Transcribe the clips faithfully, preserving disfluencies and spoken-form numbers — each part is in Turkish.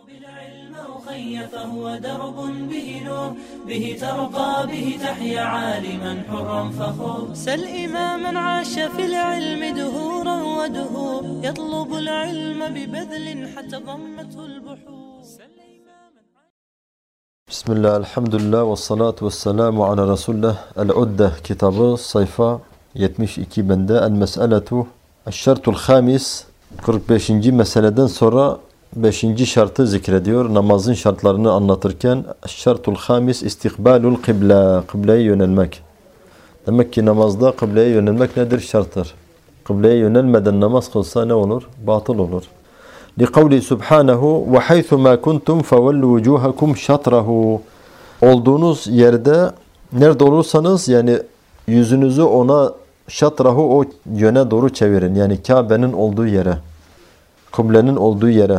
بالعلم أخي فهو درب به نور به ترقى به تحيا عالما حرا فخور سل إماما عاش في العلم دهورا ودهور يطلب العلم ببذل حتى ضمته البحور. بسم الله الحمد لله والصلاة والسلام على رسول الله. العدة kitabı sayfa yetmiş iki bende el meseletu eşşertul hamis kırk beşinci meseleden sonra beşinci şartı zikrediyor. Namazın şartlarını anlatırken eşşertul hamis istikbalul kıble, kıbleye yönelmek. Demek ki namazda kıbleye yönelmek nedir? Şarttır. Kıbleye yönelmeden namaz kılsa ne olur? Batıl olur. لِقَوْلِ سُبْحَانَهُ وَحَيْثُ مَا كُنْتُمْ فَوَلُّوا وُجُوهَكُمْ شَطْرَهُ. Olduğunuz yerde nerede olursanız yani yüzünüzü ona şatrahu o yöne doğru çevirin. Yani Kabe'nin olduğu yere. Kıblenin olduğu yere.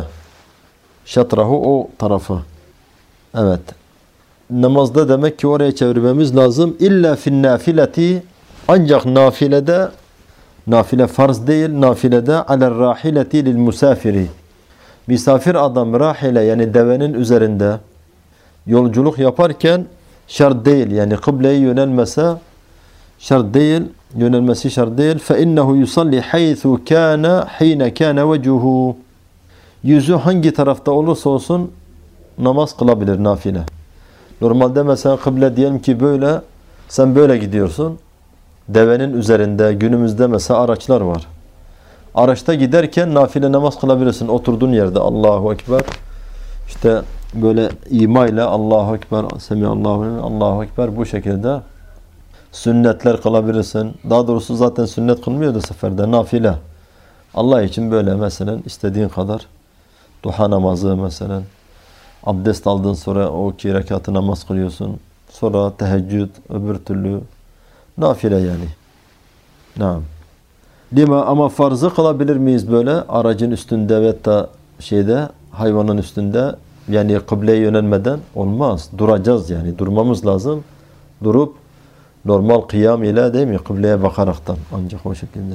Şatrahu o tarafı. Evet. Namazda demek ki oraya çevirmemiz lazım. İlla fin nafileti ancak nafilede nafile farz değil, nafilede alel rahileti lil musafiri. Misafir adam rahile yani devenin üzerinde yolculuk yaparken şart değil. Yani kıbleye yönelmese şart değil, yönelmesi şart değil. Fe innehu yusalli haythu kana hine kana vecuhu. Yüzü hangi tarafta olursa olsun namaz kılabilir nafile. Normalde mesela kıble diyelim ki böyle, sen böyle gidiyorsun. Devenin üzerinde günümüzde mesela araçlar var. Araçta giderken nafile namaz kılabilirsin. Oturduğun yerde Allahu Ekber. İşte böyle ima ile Allahu Ekber, Semiyallahu Allahu Ekber bu şekilde sünnetler kılabilirsin. Daha doğrusu zaten sünnet kılmıyordu seferde. Nafile. Allah için böyle mesela istediğin kadar duha namazı mesela. Abdest aldığın sonra o iki rekatı namaz kılıyorsun. Sonra teheccüd, öbür türlü nafile yani. Naam. Lima ama farzı kılabilir miyiz böyle? Aracın üstünde ve da şeyde hayvanın üstünde yani kıbleye yönelmeden olmaz. Duracağız yani. Durmamız lazım. Durup normal kıyam ile değil mi? Kıbleye bakaraktan. Ancak o şekilde.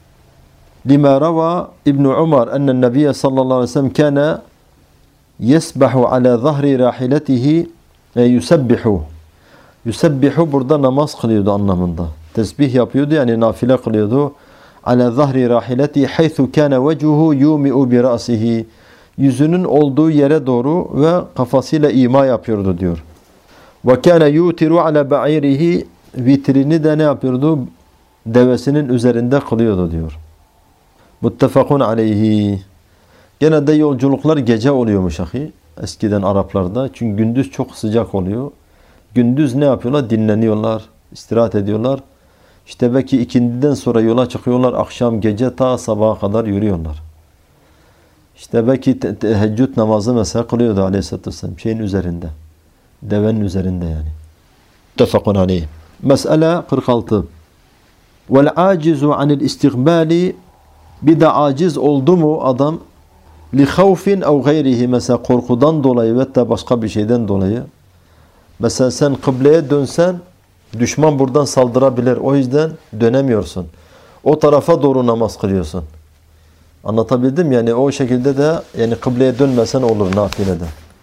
Lima rava İbn Umar ennen Nebiye sallallahu aleyhi ve sellem kana yesbahu ala zahri rahiletihi ve yusebbihu. Yusebbihu burada namaz kılıyordu anlamında. Tesbih yapıyordu yani nafile kılıyordu. Ala zahri rahileti haythu kana vecuhu yumi'u bi ra'sihi. Yüzünün olduğu yere doğru ve kafasıyla ima yapıyordu diyor. Ve kana yutiru ala ba'irihi. Vitrini de ne yapıyordu? Devesinin üzerinde kılıyordu diyor. Muttefakun aleyhi. Genelde yolculuklar gece oluyormuş ahi. Eskiden Araplarda. Çünkü gündüz çok sıcak oluyor. Gündüz ne yapıyorlar? Dinleniyorlar, istirahat ediyorlar. İşte belki ikindiden sonra yola çıkıyorlar. Akşam, gece ta sabaha kadar yürüyorlar. İşte belki te teheccüd namazı mesela kılıyordu aleyhissalatü vesselam. Şeyin üzerinde. Devenin üzerinde yani. Muttefakun aleyh. Mesele kırk altı. Vel acizu anil istikbali. Bir de aciz oldu mu adam li havfin ev gayrihi mesela korkudan dolayı ve da başka bir şeyden dolayı. Mesela sen kıbleye dönsen düşman buradan saldırabilir. O yüzden dönemiyorsun. O tarafa doğru namaz kılıyorsun. Anlatabildim yani o şekilde de yani kıbleye dönmesen olur nafilede.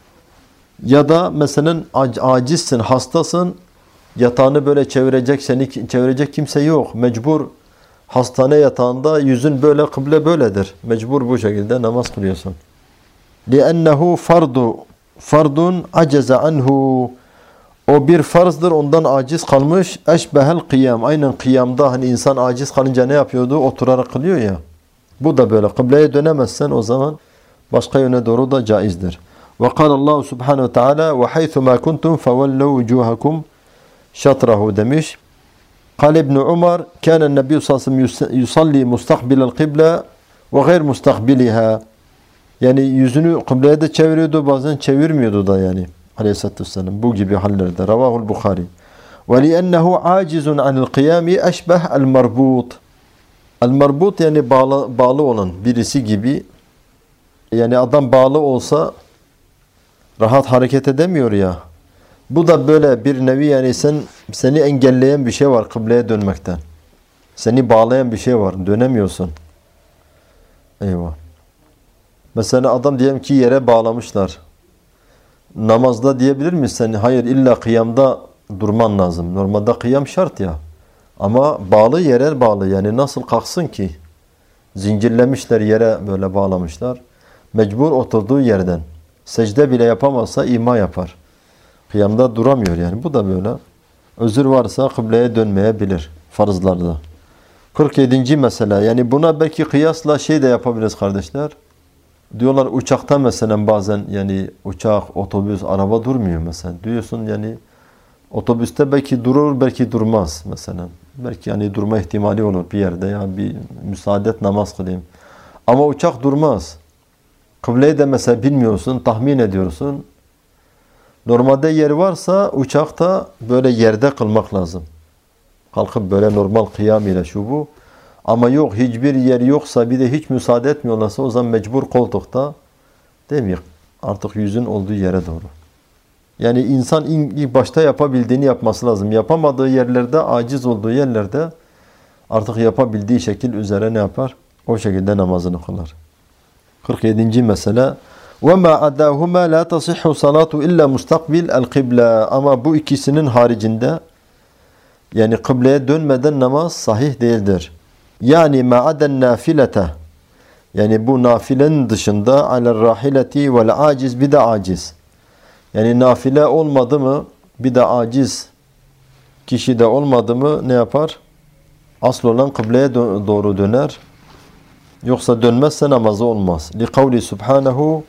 Ya da mesela acizsin, hastasın. Yatağını böyle çevirecek, seni çevirecek kimse yok. Mecbur hastane yatağında yüzün böyle kıble böyledir. Mecbur bu şekilde namaz kılıyorsun. لِأَنَّهُ fardu fardun aceze anhu. O bir farzdır, ondan aciz kalmış. Eşbehel kıyam. Aynen kıyamda hani insan aciz kalınca ne yapıyordu? Oturarak kılıyor ya. Bu da böyle. Kıbleye dönemezsen o zaman başka yöne doğru da caizdir. Ve kâlallahu subhanehu ve teâlâ ve haythu mâ kuntum fevellev vücûhakum şatrahu demiş. Kâle İbn Umar kânen nebiyyü sallallahu aleyhi ve sellem yusalli mustakbilel kıble ve gayr mustakbiliha. Yani yüzünü kıbleye de çeviriyordu, bazen çevirmiyordu da yani. Aleyhisselatü vesselam bu gibi hallerde. Ravahul Bukhari. Ve li'ennehu acizun anil kıyami eşbeh el marbut. El marbut yani bağlı, bağlı olan birisi gibi. Yani adam bağlı olsa rahat hareket edemiyor ya. Bu da böyle bir nevi yani sen seni engelleyen bir şey var kıbleye dönmekten. Seni bağlayan bir şey var. Dönemiyorsun. Eyvah. Mesela adam diyelim ki yere bağlamışlar. namazda diyebilir misin? Hayır, illa kıyamda durman lazım. Normalde kıyam şart ya. Ama bağlı yere bağlı. Yani nasıl kalksın ki? Zincirlemişler, yere böyle bağlamışlar. Mecbur oturduğu yerden. Secde bile yapamazsa ima yapar. Kıyamda duramıyor yani. Bu da böyle. Özür varsa kıbleye dönmeyebilir farzlarda. kırk yedinci mesele. Yani buna belki kıyasla şey de yapabiliriz kardeşler. Diyorlar uçakta mesela bazen yani uçak, otobüs, araba durmuyor mesela. Diyorsun yani otobüste belki durur, belki durmaz mesela. Belki yani durma ihtimali olur bir yerde ya bir müsaade et namaz kılayım. Ama uçak durmaz. Kıbleyi de mesela bilmiyorsun, tahmin ediyorsun. Normalde yer varsa uçakta böyle yerde kılmak lazım. Kalkıp böyle normal kıyam ile şu bu. Ama yok, hiçbir yer yoksa bir de hiç müsaade etmiyorlarsa o zaman mecbur koltukta, değil mi? Artık yüzün olduğu yere doğru. Yani insan ilk başta yapabildiğini yapması lazım. Yapamadığı yerlerde, aciz olduğu yerlerde artık yapabildiği şekil üzere ne yapar? O şekilde namazını kılar. kırk yedinci mesele. وَمَا عَدَاهُمَا لَا تَصِحُّ صَلَاتُ اِلَّا مُسْتَقْبِلْ الْقِبْلَةِ Ama bu ikisinin haricinde yani kıbleye dönmeden namaz sahih değildir. Yani ma'aden nafilete yani bu nafilenin dışında alel rahileti vel aciz bir de aciz. Yani nafile olmadı mı bir de aciz kişi de olmadı mı ne yapar? Asıl olan kıbleye doğru döner. Yoksa dönmezse namazı olmaz. Li kavli subhanahu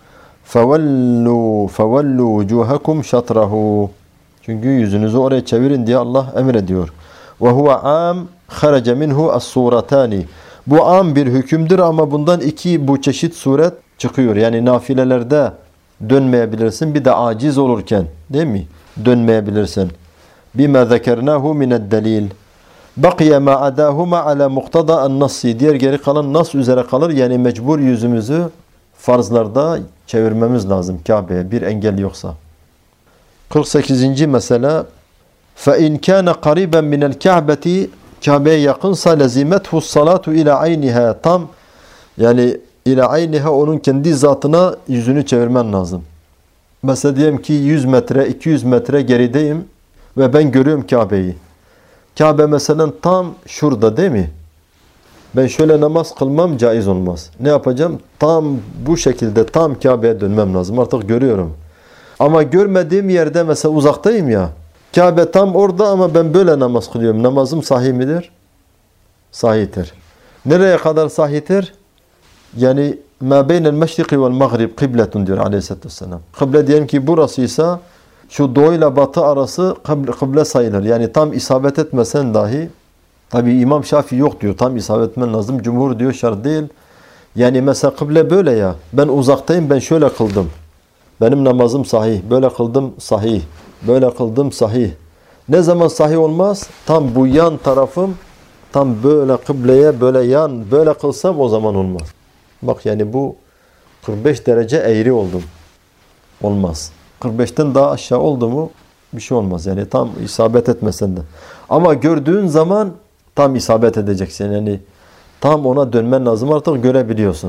fevellu fevellu vucuhakum şatrahu. Çünkü yüzünüzü oraya çevirin diye Allah emrediyor. Ve huve am kharaca minhu as-suratani. Bu am bir hükümdür ama bundan iki bu çeşit suret çıkıyor. Yani nafilelerde dönmeyebilirsin. Bir de aciz olurken değil mi? Dönmeyebilirsin. Bima zekernahu mined delil. Bakiye ma adahuma ala muqtada an-nassi. Diğer geri kalan nas üzere kalır. Yani mecbur yüzümüzü farzlarda çevirmemiz lazım Kabe'ye. Bir engel yoksa. kırk sekizinci mesele. فَاِنْ كَانَ قَرِيبًا مِنَ الْكَعْبَةِ Kabe'ye yakınsa لَزِمَتْهُ الصَّلَاتُ اِلَى عَيْنِهَا Tam yani ila ayniha onun kendi zatına yüzünü çevirmen lazım. Mesela diyelim ki yüz metre, iki yüz metre gerideyim ve ben görüyorum Kabe'yi. Kabe mesela tam şurada değil mi? Ben şöyle namaz kılmam caiz olmaz. Ne yapacağım? Tam bu şekilde tam Kabe'ye dönmem lazım. Artık görüyorum. Ama görmediğim yerde mesela uzaktayım ya. Kabe tam orada ama ben böyle namaz kılıyorum. Namazım sahih midir? Sahihtir. Nereye kadar sahihtir? Yani ma beynel meşriki vel mağrib kıbletun diyor aleyhissalatü vesselam. Kıble diyelim ki burasıysa şu doğu ile batı arası kıble sayılır. Yani tam isabet etmesen dahi tabi İmam Şafii yok diyor. Tam isabet etmen lazım. Cumhur diyor şart değil. Yani mesela kıble böyle ya. Ben uzaktayım ben şöyle kıldım. Benim namazım sahih. Böyle kıldım sahih. Böyle kıldım sahih. Ne zaman sahih olmaz? Tam bu yan tarafım tam böyle kıbleye böyle yan böyle kılsam o zaman olmaz. Bak yani bu kırk beş derece eğri oldum. Olmaz. kırk beşten daha aşağı oldu mu bir şey olmaz. Yani tam isabet etmesen de. Ama gördüğün zaman tam isabet edeceksin. Yani tam ona dönmen lazım artık görebiliyorsun.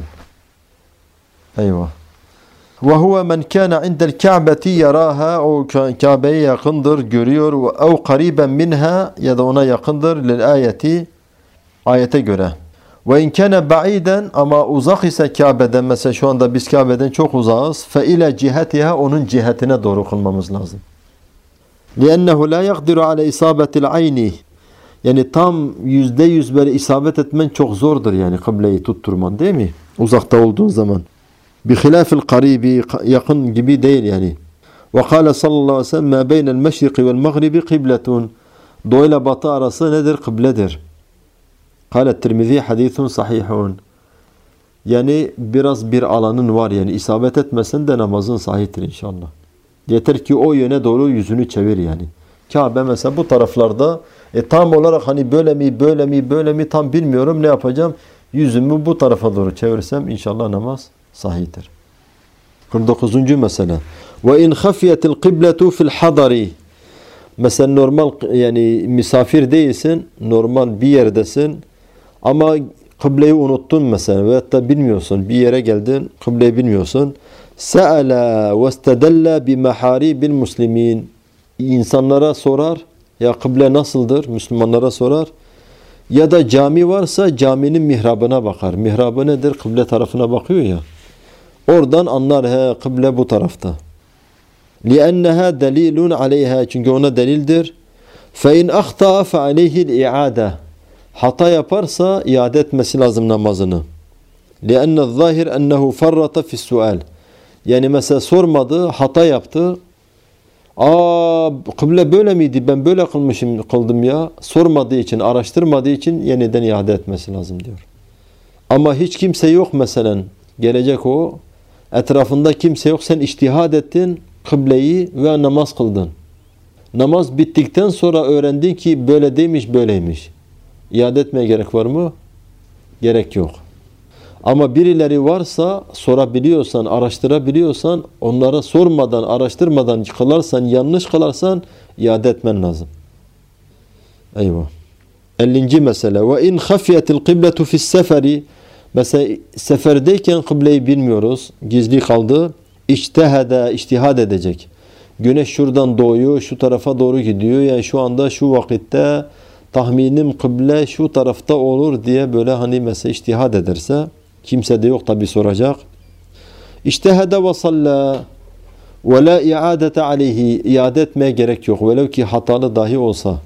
Eyvah. وَهُوَ مَنْ كَانَ عِنْدَ الْكَعْبَةِ يَرَاهَا O Kabe'ye yakındır, görüyor. اَوْ قَرِيبًا minha ya da ona yakındır. لِلْآيَةِ Ayete göre. وَاِنْ كَانَ بَعِيدًا Ama uzak ise Kabe'den, mesela şu anda biz Kabe'den çok uzağız. فَاِلَى cihetiha Onun cihetine doğru kılmamız lazım. لِأَنَّهُ لَا يَقْدِرُ عَلَى إِصَابَةِ الْعَيْنِ Yani tam yüzde yüz böyle isabet etmen çok zordur yani kıbleyi tutturman değil mi? Uzakta olduğun zaman. بِخِلَافِ الْقَرِيبِ Yakın gibi değil yani. وَقَالَ sallallahu aleyhi ve sellem مَا بَيْنَ الْمَشْرِقِ وَالْمَغْرِبِ قِبْلَةٌ Doğu ile batı arası nedir? Kıbledir. قال الترمذي hadithun sahihun. Yani biraz bir alanın var yani isabet etmesen de namazın sahihtir inşallah. Yeter ki o yöne doğru yüzünü çevir yani. Kabe mesela bu taraflarda e, tam olarak hani böyle mi böyle mi böyle mi tam bilmiyorum ne yapacağım. Yüzümü bu tarafa doğru çevirsem inşallah namaz sahihtir. kırk dokuzuncu mesele. Ve in hafiyetil kıbletu fil hadari. Mesela normal yani misafir değilsin, normal bir yerdesin. Ama kıbleyi unuttun mesela veyahut da bilmiyorsun. Bir yere geldin, kıbleyi bilmiyorsun. Se'ala ve istedella bi maharibil muslimin. İnsanlara sorar. Ya kıble nasıldır? Müslümanlara sorar. Ya da cami varsa caminin mihrabına bakar. Mihrabı nedir? Kıble tarafına bakıyor ya. Oradan anlar, he kıble bu tarafta. لِأَنَّهَا دَلِيلٌ عَلَيْهَا. Çünkü ona delildir. فَاِنْ اَخْتَعَ فَعَلَيْهِ الْاِعَادَةِ. Hata yaparsa iade etmesi lazım namazını. لِأَنَّ الظَّاهِرْ اَنَّهُ فَرَّطَ فِي السُّؤَالِ. Yani mesela sormadı, hata yaptı. Aa, kıble böyle miydi? Ben böyle kılmışım, kıldım ya. Sormadığı için, araştırmadığı için yeniden iade etmesi lazım diyor. Ama hiç kimse yok mesela. Gelecek o. Etrafında kimse yok. Sen içtihad ettin kıbleyi ve namaz kıldın. Namaz bittikten sonra öğrendin ki böyle değilmiş, böyleymiş. İade etmeye gerek var mı? Gerek yok. Ama birileri varsa, sorabiliyorsan, araştırabiliyorsan, onlara sormadan, araştırmadan kılarsan, yanlış kılarsan iade etmen lazım. Eyvah. ellinci mesele. Ve in hafiyetil kıbletu fis seferi. Mesela seferdeyken kıbleyi bilmiyoruz. Gizli kaldı. İçtehede, içtihad edecek. Güneş şuradan doğuyor, şu tarafa doğru gidiyor. Yani şu anda, şu vakitte tahminim kıble şu tarafta olur diye böyle hani mesela içtihad ederse, kimse de yok tabi soracak. İçtehede ve salla ve la iadete aleyhi. İade etmeye gerek yok. Velev ki hatalı dahi olsa.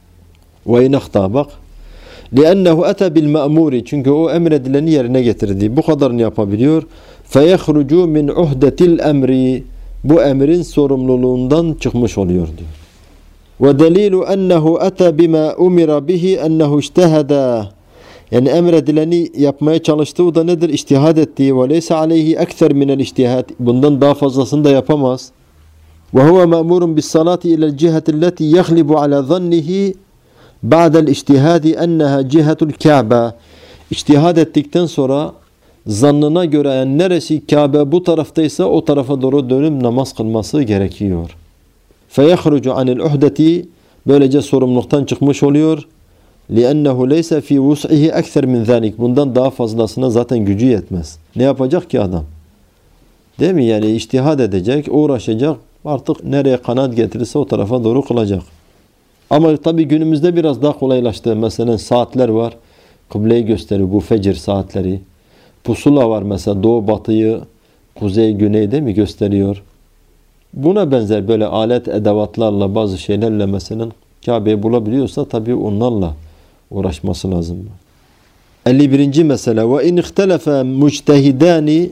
Ve inahta bak. لِأَنَّهُ اَتَى بِالْمَأْمُورِ. Çünkü o emredileni yerine getirdi. Bu kadarını yapabiliyor. فَيَخْرُجُ مِنْ عُهْدَةِ الْاَمْرِ. Bu emrin sorumluluğundan çıkmış oluyor diyor. وَدَلِيلُ أَنَّهُ اَتَى بِمَا اُمِرَ بِهِ اَنَّهُ اجْتَهَدَ. Yani emredileni yapmaya çalıştı. O da nedir? İçtihad ettiği. وَلَيْسَ عَلَيْهِ اَكْثَرْ مِنَ الْاِجْتِهَادِ. Bundan daha fazlasını da yapamaz. وَهُوَ مَأْمُورٌ بِالصَّلَاةِ إِلَى الْجِهَةِ الَّتِي يَغْلِبُ عَلَى ظَنِّهِ بَعْدَ الْاِجْتِهَادِ اَنَّهَا جِهَةُ الْكَعْبَةِ. İçtihad ettikten sonra zannına göre yani neresi Kabe bu taraftaysa o tarafa doğru dönüp namaz kılması gerekiyor. فَيَخْرُجُ عَنِ الْعُهْدَةِ. Böylece sorumluluktan çıkmış oluyor. لِأَنَّهُ لَيْسَ فِي وُسْعِهِ اَكْثَرْ مِنْ ذَلِكَ. Bundan daha fazlasına zaten gücü yetmez. Ne yapacak ki adam? Değil mi? Yani içtihad edecek, uğraşacak. Artık nereye kanaat getirirse o tarafa doğru kılacak. Ama tabi günümüzde biraz daha kolaylaştı. Mesela saatler var. Kıbleyi gösteriyor. Bu fecir saatleri. Pusula var mesela. Doğu batıyı, kuzey güney değil mi gösteriyor. Buna benzer böyle alet edevatlarla bazı şeylerle mesela Kabe'yi bulabiliyorsa tabi onlarla uğraşması lazım. elli birinci mesele. Ve in ihtelefe müctehidani.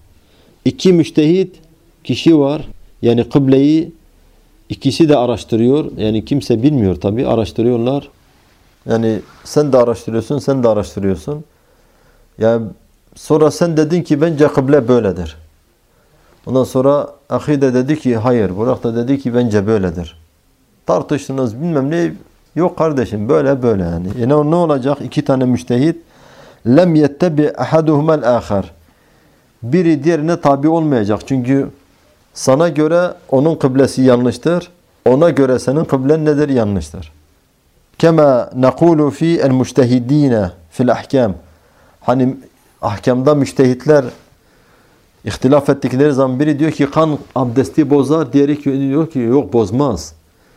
İki müçtehit kişi var. Yani kıbleyi İkisi de araştırıyor. Yani kimse bilmiyor tabi. Araştırıyorlar. Yani sen de araştırıyorsun, sen de araştırıyorsun. Yani sonra sen dedin ki bence kıble böyledir. Ondan sonra ahi de dedi ki hayır. Burak da dedi ki bence böyledir. Tartıştınız bilmem ne. Yok kardeşim böyle böyle yani. E ne, ne olacak? İki tane müçtehit. Lem yettebi ahaduhumel ahar. Biri diğerine tabi olmayacak. Çünkü sana göre onun kıblesi yanlıştır. Ona göre senin kıblen nedir? Yanlıştır. Kema naqulu fi el-mujtehidine fil ahkam. Hani ahkamda müştehitler ihtilaf ettikleri zaman biri diyor ki kan abdesti bozar, diğeri diyor ki yok bozmaz.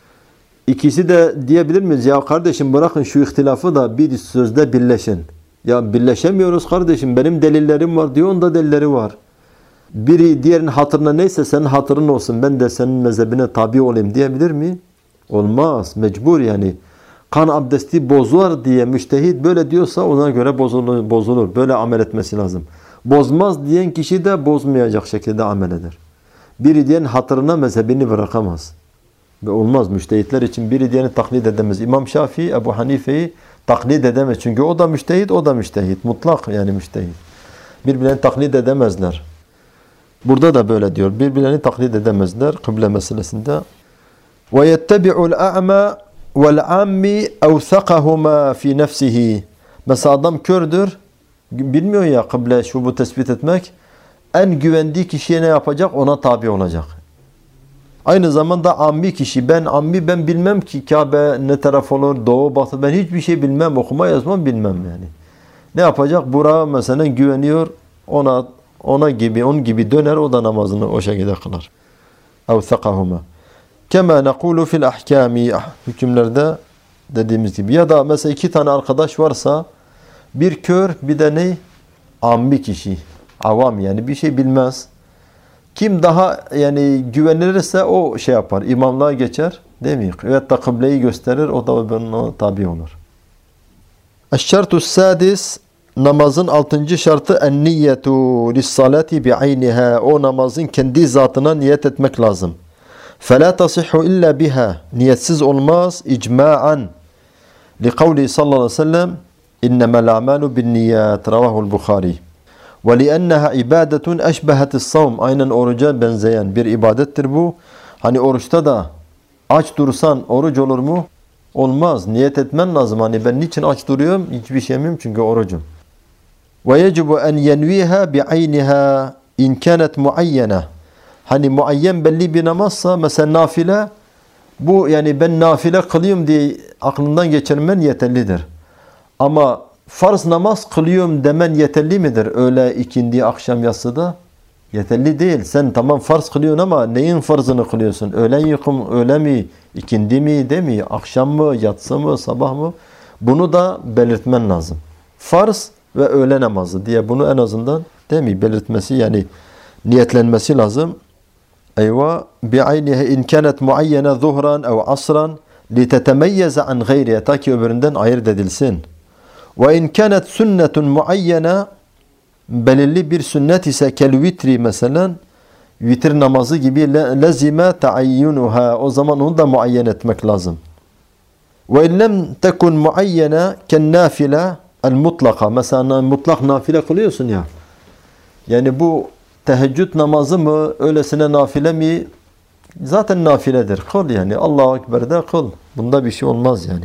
İkisi de diyebilir miyiz? Ya kardeşim bırakın şu ihtilafı da bir sözde birleşin. Ya birleşemiyoruz kardeşim. Benim delillerim var diyor, onda delilleri var. Biri diğerinin hatırına neyse senin hatırın olsun. Ben de senin mezhebine tabi olayım diyebilir mi? Olmaz. Mecbur yani. Kan abdesti bozar diye müştehit böyle diyorsa ona göre bozulur. bozulur. Böyle amel etmesi lazım. Bozmaz diyen kişi de bozmayacak şekilde amel eder. Biri diyen hatırına mezhebini bırakamaz. Ve olmaz. Müştehitler için biri diyeni taklit edemez. İmam Şafii, Ebu Hanife'yi taklit edemez. Çünkü o da müştehit, o da müştehit. Mutlak yani müştehit. Birbirlerini taklit edemezler. Burada da böyle diyor. Birbirlerini taklit edemezler kıble meselesinde. وَيَتَّبِعُ الْاَعْمَى وَالْعَمِّ اَوْثَقَهُمَا فِي نَفْسِهِ. Mesela adam kördür. Bilmiyor ya kıble şu bu tespit etmek. En güvendiği kişiye ne yapacak? Ona tabi olacak. Aynı zamanda ammi kişi. Ben ammi ben bilmem ki Kabe ne taraf olur, doğu batı. Ben hiçbir şey bilmem. Okuma yazmam bilmem yani. Ne yapacak? Burak'a mesela güveniyor. Ona ona gibi, onun gibi döner, o da namazını o şekilde kılar. اَوْثَقَهُمَا كَمَا نَقُولُ فِي الْاَحْكَامِ Hükümlerde dediğimiz gibi. Ya da mesela iki tane arkadaş varsa, bir kör bir de ne? Ammi kişi. Avam yani bir şey bilmez. Kim daha yani güvenilirse o şey yapar. İmamlığa geçer. Değil mi? Veyahut da kıbleyi gösterir. O da ona tabi olur. Eşşartu sadis, namazın altıncı şartı en-niyetu lis-salati bi'ayniha. O namazın kendi zatına niyet etmek lazım. فَلَا تَصِحُ اِلَّا بِهَا Niyetsiz olmaz icma'an. لِقَوْلِ sallallahu aleyhi ve sellem اِنَّمَا الْاَعْمَالُ بِالنِّيَّاتِ رَوَهُ الْبُخَارِي وَلِأَنَّهَا اِبَادَةٌ اَشْبَهَتِ الصَّوْمِ Aynen oruca benzeyen bir ibadettir bu. Hani oruçta da aç dursan oruç olur mu? Olmaz. Niyet etmen lazım. Hani ben niçin aç duruyorum? Hiçbir şey yemeyeyim çünkü orucum. وَيَجِبُ أَنْ يَنْوِيهَا بِعَيْنِهَا اِنْ كَانَتْ مُعَيَّنَةً Hani muayyen belli bir namazsa, mesela nafile, bu yani ben nafile kılıyorum diye aklından geçirmen yeterlidir. Ama farz namaz kılıyorum demen yeterli midir? Öğle, ikindi, akşam, yatsıda yeterli değil. Sen tamam farz kılıyorsun ama neyin farzını kılıyorsun? Öğlen yıkım, öğle mi, ikindi mi, değil mi? Akşam mı, yatsı mı, sabah mı? Bunu da belirtmen lazım. Farz ve öğle namazı diye bunu en azından değil mi? Belirtmesi yani niyetlenmesi lazım. Eyvah bi'ayniha in kanat muayyana zuhran ev asran litetemeyyize an gayriha ta ki öbüründen ayırt edilsin. Ve in kanat sünnetun muayyana belirli bir sünnet ise kel vitri mesela vitir namazı gibi lazime taayyunuha o zaman onu da muayyen etmek lazım. Ve in lem tekun muayyana ken nafile el mutlaka mesela mutlak nafile kılıyorsun ya. Yani bu teheccüd namazı mı, öylesine nafile mi? Zaten nafiledir. Kıl yani. Allahu Ekber'de kıl. Bunda bir şey olmaz yani.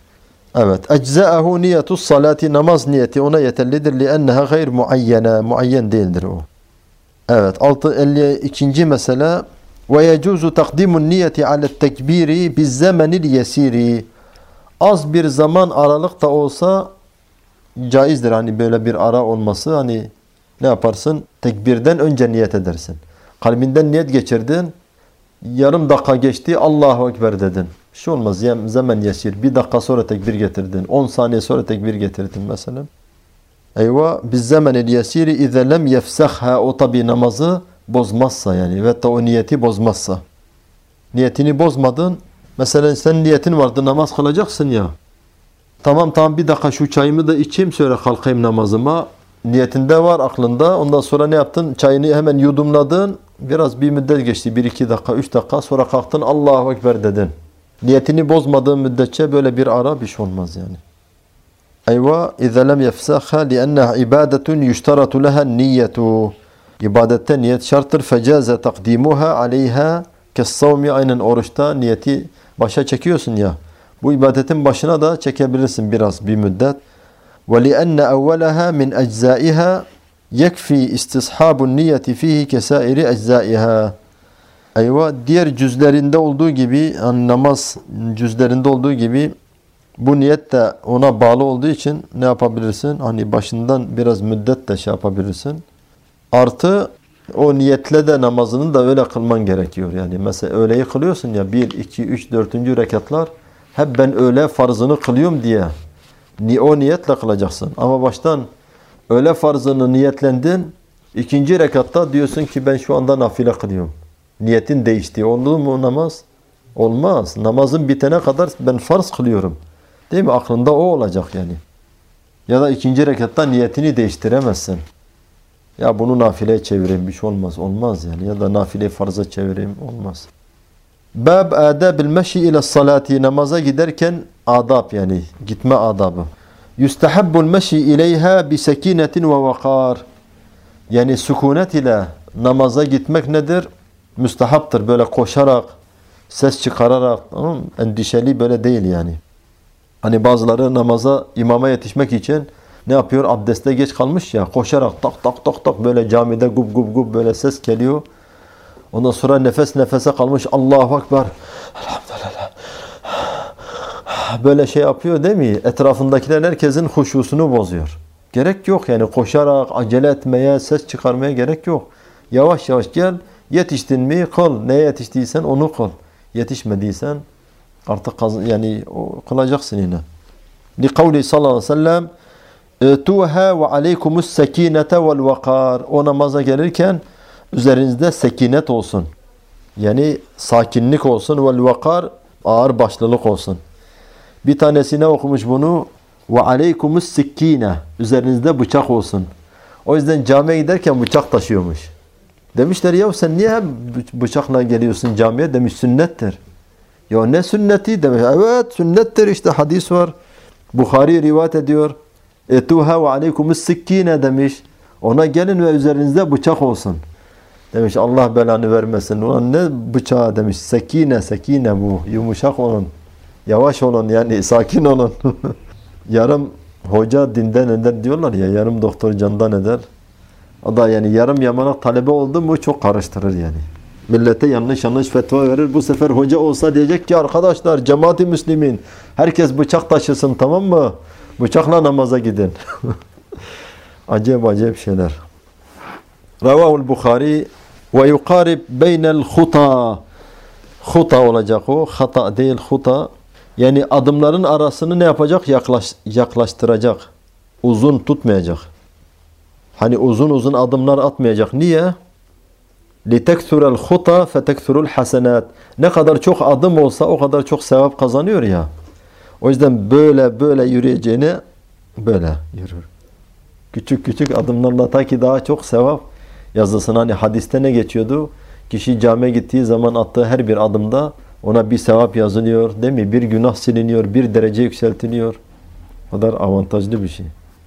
Evet. Eczaehu niyetus salati namaz niyeti ona yeterlidir. Lienneha gayr muayyene. Muayyen değildir o. Evet. elli ikinci mesele ve yecuzu takdimun niyeti alet tekbiri biz zemenil yesiri. Az bir zaman aralık da olsa caizdir. Hani böyle bir ara olması hani ne yaparsın? Tekbirden önce niyet edersin. Kalbinden niyet geçirdin. Yarım dakika geçti. Allahu Ekber dedin. Bir şey olmaz. Zaman yesir. Bir dakika sonra tekbir getirdin. On saniye sonra tekbir getirdin mesela. Eyvah. Biz zamanil yesiri ize lem yefsahha o tabi namazı bozmazsa yani. Ve o niyeti bozmazsa. Niyetini bozmadın. Mesela sen niyetin vardı. Namaz kılacaksın ya. Tamam tamam bir dakika şu çayımı da içeyim sonra kalkayım namazıma. Niyetinde var aklında. Ondan sonra ne yaptın? Çayını hemen yudumladın. Biraz bir müddet geçti. Bir iki dakika, üç dakika. Sonra kalktın. Allahu Ekber dedin. Niyetini bozmadığın müddetçe böyle bir ara bir şey olmaz yani. Eyvah. İzâ lem yefsâhâ lienneha ibâdetun yüşteratu leha niyetu. İbadette niyet şarttır. Fecâze takdimuha aleyha kessavmi. Aynen oruçta niyeti başa çekiyorsun ya. Bu ibadetin başına da çekebilirsin biraz bir müddet. وَلِأَنَّ أَوَّلَهَا مِنْ أَجْزَائِهَا يَكْفِي اسْتِصْحَابُ النِّيَّةِ فِيهِ كَسَائِرِ أَجْزَائِهَا Eyvah, diğer cüzlerinde olduğu gibi, hani namaz cüzlerinde olduğu gibi bu niyet de ona bağlı olduğu için ne yapabilirsin? Hani başından biraz müddet de şey yapabilirsin. Artı o niyetle de namazını da öyle kılman gerekiyor. Yani mesela öğleyi kılıyorsun ya bir, iki, üç, dördüncü rekatlar hep ben öğle farzını kılıyorum diye o niyetle kılacaksın. Ama baştan öğle farzını niyetlendin. İkinci rekatta diyorsun ki ben şu anda nafile kılıyorum. Niyetin değişti. Oldu mu namaz? Olmaz. Namazın bitene kadar ben farz kılıyorum. Değil mi? Aklında o olacak yani. Ya da ikinci rekatta niyetini değiştiremezsin. Ya bunu nafileye çevireyim. Bir şey olmaz. Olmaz yani. Ya da nafileyi farza çevireyim. Olmaz. Bab adabil meşi ile salati namaza giderken adab yani gitme adabı. Yustahabbul meşi ileyha bi sekinetin ve vakar. Yani sükunet ile namaza gitmek nedir? Müstahaptır. Böyle koşarak, ses çıkararak, endişeli böyle değil yani. Hani bazıları namaza imama yetişmek için ne yapıyor? Abdeste geç kalmış ya, koşarak tak tak tak tak böyle camide gub gub gub böyle ses geliyor. Ondan sonra nefes nefese kalmış. Allahu Ekber. Elhamdülillah. Böyle şey yapıyor değil mi? Etrafındakiler herkesin huşusunu bozuyor. Gerek yok yani koşarak, acele etmeye, ses çıkarmaya gerek yok. Yavaş yavaş gel, yetiştin mi kıl. Neye yetiştiysen onu kıl. Yetişmediysen artık yani kılacaksın yine. Li kavli sallallahu aleyhi ve sellem tuha ve aleykumus sekinete vel vakar. O namaza gelirken üzerinizde sekinet olsun. Yani sakinlik olsun vel vakar, ağır başlılık olsun. Bir tanesi ne okumuş bunu? Ve aleykumus sikkine. Üzerinizde bıçak olsun. O yüzden camiye giderken bıçak taşıyormuş. Demişler ya sen niye hep bıçakla geliyorsun camiye? Demiş sünnettir. Ya ne sünneti? Demiş evet sünnettir işte hadis var. Bukhari rivayet ediyor. Etuha ve aleykumus sikkine demiş. Ona gelin ve üzerinizde bıçak olsun. Demiş Allah belanı vermesin. Ulan ne bıçağı demiş. Sekine sekine bu. Yumuşak olun. Yavaş olun yani sakin olun. Yarım hoca dinden eder diyorlar ya. Yarım doktor candan eder. O da yani yarım yamalak talebe oldu mu çok karıştırır yani. Millete yanlış yanlış fetva verir. Bu sefer hoca olsa diyecek ki arkadaşlar cemaat-i müslimin herkes bıçak taşısın tamam mı? Bıçakla namaza gidin. Acayip acayip şeyler. Ravahul Bukhari ve yuqarib beynel huta. Huta olacak o. Hata değil huta. Yani adımların arasını ne yapacak? Yaklaş, yaklaştıracak. Uzun tutmayacak. Hani uzun uzun adımlar atmayacak. Niye? لِتَكْثُرَ الْخُطَى فَتَكْثُرُ الْحَسَنَاتِ. Ne kadar çok adım olsa o kadar çok sevap kazanıyor ya. O yüzden böyle böyle yürüyeceğine böyle yürür. Küçük küçük adımlarla ta ki daha çok sevap yazılsın. Hani hadiste ne geçiyordu? Kişi camiye gittiği zaman attığı her bir adımda ona bir sevap yazılıyor. Değil mi? Bir günah siliniyor. Bir derece yükseltiliyor. O kadar avantajlı bir şey.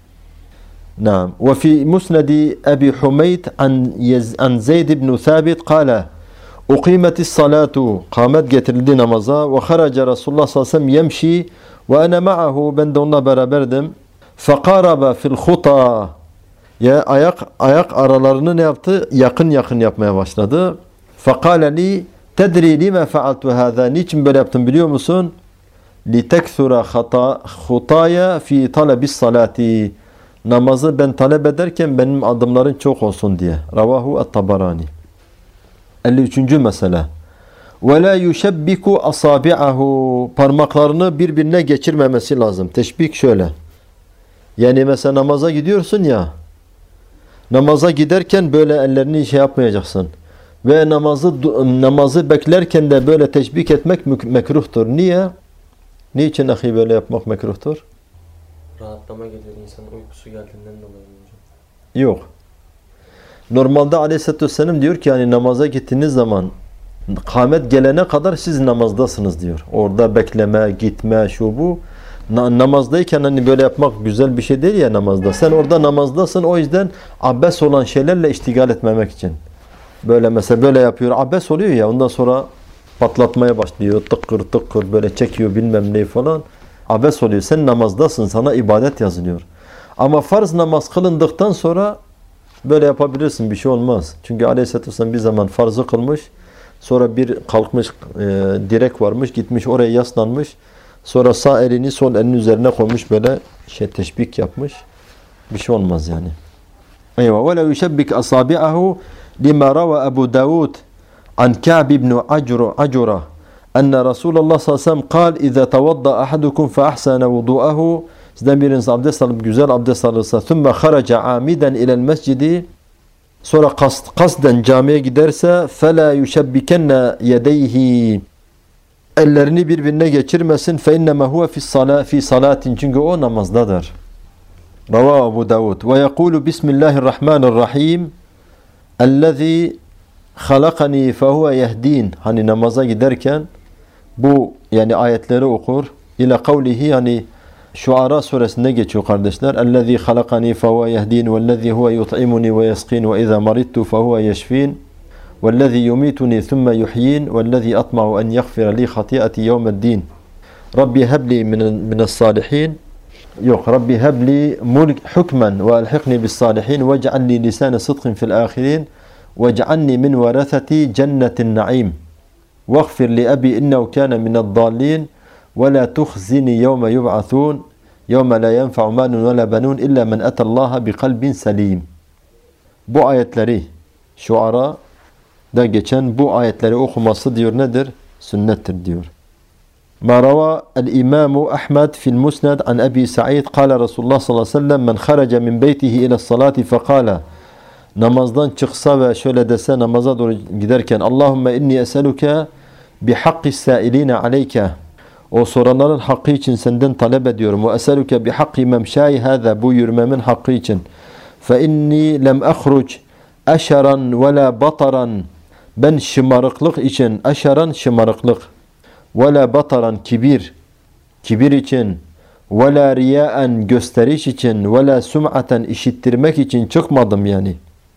نعم وفي مسند أبي حميد عن يز عن زيد بن ثابت قال أقيمت الصلاة قامت getirildi namaza وخرج رسول الله صلى الله عليه وسلم يمشي وأنا معه ben de onunla beraberdim فقارب في الخطى ya ayak ayak aralarını ne yaptı? Yakın yakın yapmaya başladı. فقال لي تدري لما فعلت هذا? Niçin böyle yaptım biliyor musun? لتكثر خطا خطايا في طلب الصلاة. Namazı ben talep ederken benim adımların çok olsun diye. Ravahu at-Tabarani. elli üçüncü mesele. Ve la yuşebbiku asabi'ahu. Parmaklarını birbirine geçirmemesi lazım. Teşbik şöyle. Yani mesela namaza gidiyorsun ya. Namaza giderken böyle ellerini şey yapmayacaksın. Ve namazı namazı beklerken de böyle teşbik etmek mekruhtur. Niye? Niçin ahi böyle yapmak mekruhtur? Rahatlama geliyor insanın uykusu geldiğinden dolayı hocam. Yok. Normalde Aleyhisselatü Vesselam diyor ki yani namaza gittiğiniz zaman kâmet gelene kadar siz namazdasınız diyor. Orada bekleme, gitme, şu bu. Na namazdayken hani böyle yapmak güzel bir şey değil ya namazda. Sen orada namazdasın o yüzden abes olan şeylerle iştigal etmemek için. Böyle mesela böyle yapıyor. Abes oluyor ya ondan sonra patlatmaya başlıyor. Tıkkır tıkkır böyle çekiyor bilmem ne falan. Abes oluyor. Sen namazdasın. Sana ibadet yazılıyor. Ama farz namaz kılındıktan sonra böyle yapabilirsin. Bir şey olmaz. Çünkü Aleyhisselatü Vesselam bir zaman farzı kılmış. Sonra bir kalkmış e, direk varmış. Gitmiş oraya yaslanmış. Sonra sağ elini sol elinin üzerine koymuş. Böyle şey teşbik yapmış. Bir şey olmaz yani. Eyvah. وَلَوْ يُشَبِّكْ أَصَابِعَهُ لِمَا رَوَى أَبُو دَاوُدْ عَنْ كَعْبِ بْنُ عَجُرَةَ أن رسول الله صلى الله عليه وسلم قال إذا توضأ أحدكم فأحسن وضوءه sizden biriniz abdest alıp güzel abdest alırsa ثُمَّ خَرَجَ عَامِدًا إِلَى الْمَسْجِدِ sonra kast, kasden camiye giderse فَلَا يُشَبِّكَنَّ يَدَيْهِ ellerini birbirine geçirmesin فَاِنَّمَا هُوَ فِي الصَّلَاةِ فِي صَلَاتٍ çünkü o namazdadır. Rava Abu Davud وَيَقُولُ بِسْمِ اللّٰهِ الرَّحْمَنِ الرَّحِيمِ اَلَّذ۪ي halakani fehuve yehdin hani namaza giderken bu yani ayetleri okur ila kavlihi yani Şuara suresinde geçiyor kardeşler. Ellezî halakani fehuve yehdin vellezî huve yut'imuni ve yesqin ve izâ maridtu fehuve yeşfin vellezî yumituni thumme yuhyin vellezî atma'u en yaghfira li hati'ati yevmeddin. Rabbi hebli mine's salihin. Yok. Rabbi hebli mulk hukmen ve elhiqni bis salihin vec'alni lisâne sıdkın fil âhirin. وَاجْعَلْنِي مِنْ وَرَثَةِ جَنَّةِ النَّعِيمِ وَاغْفِرْ لِأَبِي إِنَّهُ كَانَ مِنَ الضَّالِّينَ وَلَا تُخْزِنِي يَوْمَ يُبْعَثُونَ يَوْمَ لَا يَنْفَعُ مَالٌ وَلَا بَنُونَ إِلَّا مَنْ أَتَى اللّٰهَ بِقَلْبٍ سَلِيمٍ. Bu ayetleri Şuara'da geçen bu ayetleri okuması diyor nedir? Sünnettir diyor. ما روى الإمام أحمد في المسند عن أبي سعيد قال رسول الله صلى الله عليه وسلم من خرج من بيته إلى الصلاة فقال namazdan çıksa ve şöyle dese namaza doğru giderken Allahümme inni eseluke bihaqqis sâilîne aleyke, o soranların hakkı için senden talep ediyorum. Ve eseluke bihakki memşâi hâzâ, bu yürümemin hakkı için. Fe inni lem ahruc eşeran ve la bataran, ben şımarıklık için, eşeran şımarıklık, ve la bataran kibir, kibir için, ve la riyaen gösteriş için, ve la sum'aten işittirmek için çıkmadım yani.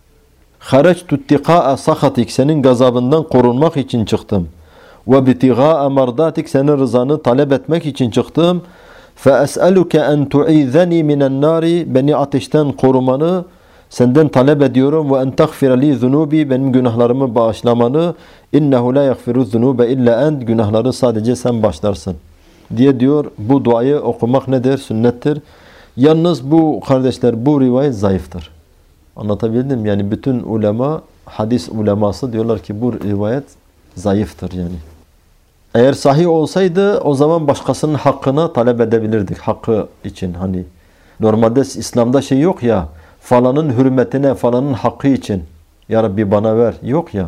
Haraçtu ittiqa'a sakhatik, senin gazabından korunmak için çıktım. Ve bitiga'a mardatik, senin rızanı talep etmek için çıktım. Fe es'eluke en tu'izeni minen nari, beni ateşten korumanı senden talep ediyorum. Ve en tagfire li zunubi, benim günahlarımı bağışlamanı. İnnehu la yaghfiru zunube illa ent, günahları sadece sen bağışlarsın diye diyor. Bu duayı okumak nedir? Sünnettir. Yalnız bu kardeşler, bu rivayet zayıftır. Anlatabildim? Yani bütün ulema, hadis uleması diyorlar ki bu rivayet zayıftır yani. Eğer sahih olsaydı o zaman başkasının hakkını talep edebilirdik. Hakkı için hani. Normalde İslam'da şey yok ya, falanın hürmetine, falanın hakkı için ya Rabbi bana ver. Yok ya.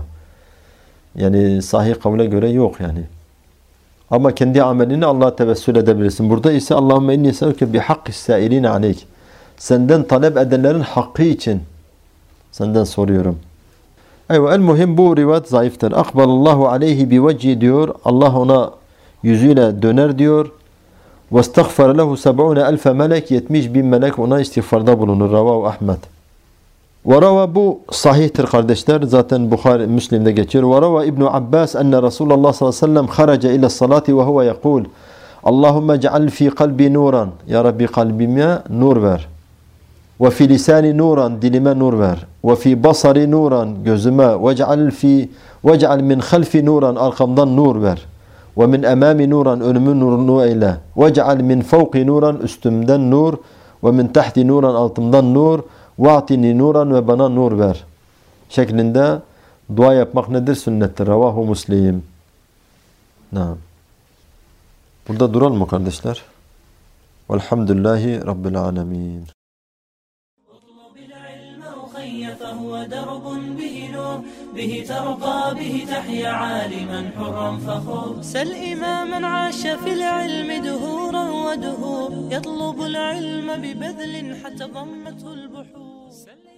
Yani sahih kavle göre yok yani. Ama kendi amelini Allah'a tevessül edebilirsin. Burada ise Allahümme inni eseluke bihaqqis sâilîne aleyk, senden talep edenlerin hakkı için senden soruyorum. Evet, el muhim bu rivayet zayıftır. Akbalallahu aleyhi bi vecih diyor. Allah ona yüzüyle döner diyor. Ve estağfar lehu seb'une elfe melek, yetmiş bin melek ona istiğfarda bulunur. Ravahu Ahmed. Ve rava, bu sahihtir kardeşler. Zaten Bukhari, Müslim'de geçiyor. Ve rava İbn Abbas enne Resulullah sallallahu aleyhi ve sellem haraca ila salati ve huve yekul Allahümme ceal fi kalbi nuran, ya Rabbi kalbime nur ver. Ve fi lisani nuran, dilime nur ver. Ve fi basari nuran, gözüme. Vec'al fi vec'al min halfi nuran, arkamdan nur ver. Ve min emami nuran, önümü nurunu eyle. Vec'al min fevki nuran, üstümden nur. Ve min tahti nuran, altımdan nur. Ve'tini nuran, ve bana nur ver şeklinde dua yapmak nedir? Sünnettir. Ravahu Muslim. Naam. Burada duralım mı kardeşler? Velhamdülillahi Rabbil alemin. فهو درب به نور به ترقى به تحيا عالما حرا فخور سل إماما عاش في العلم دهورا ودهور يطلب العلم ببذل حتى ضمته البحور